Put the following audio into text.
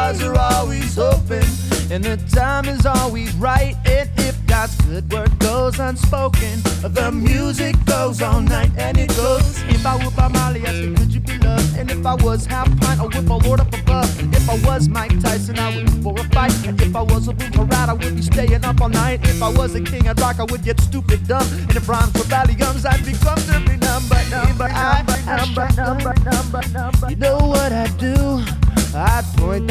stars are always open, and the time is always right. And if God's good word goes unspoken, the music goes all night, and it goes. If I were by Molly, I said, could you be loved? And if I was half pint, I would my Lord up above. If I was Mike Tyson, I would look for a fight. And if I was a boom parade, I would be staying up all night. If I was a king I'd rock, I would get stupid dumb. And if rhymes were Valiums, I'd be comfortably numb. But I